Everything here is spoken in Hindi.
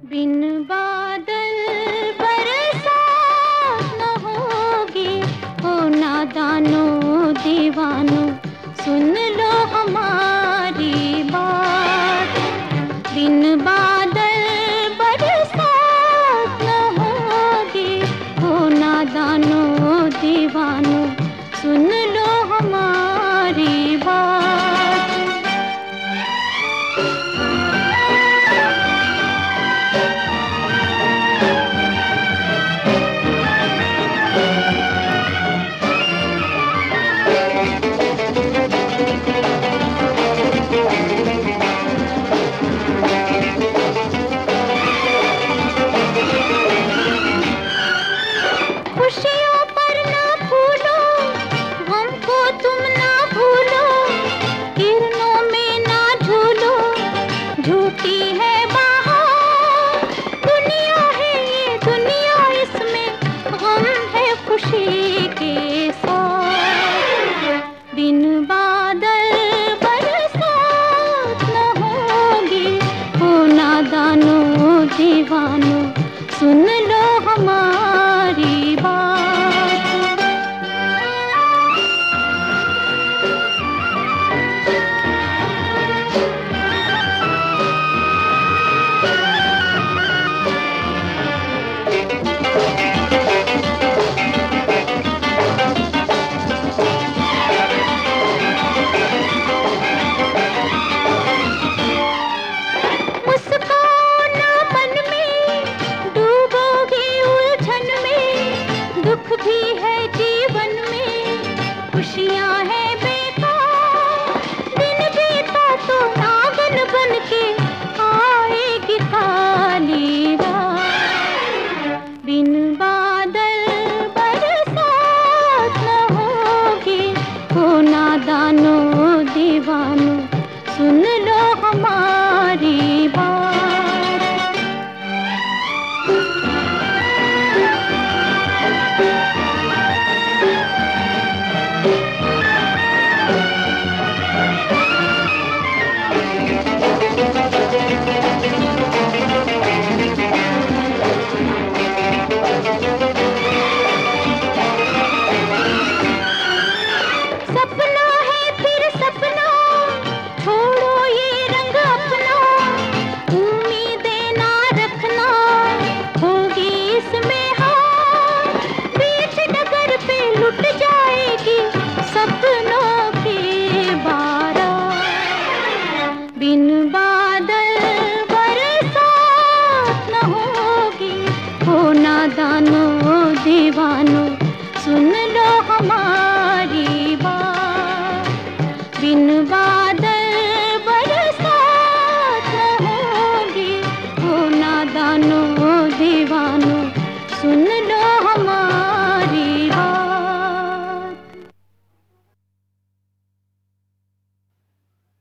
बिन बादल बरसात न होगी। ओ नादानों दीवानों, सुन लो हमारी बात। बिन बादल बरसात न होगी। ओ नादानों दीवानों, सुन लो हमारी बात। खुशियों पर ना भूलो, गम को तुम ना भूलो। किरणों में ना झूलो, झूठी है बाहर। दुनिया है ये दुनिया, इसमें गम है खुशी के साथ। बिन बादल बरसात न होगी। ओ नादानों दीवानों, सुन लो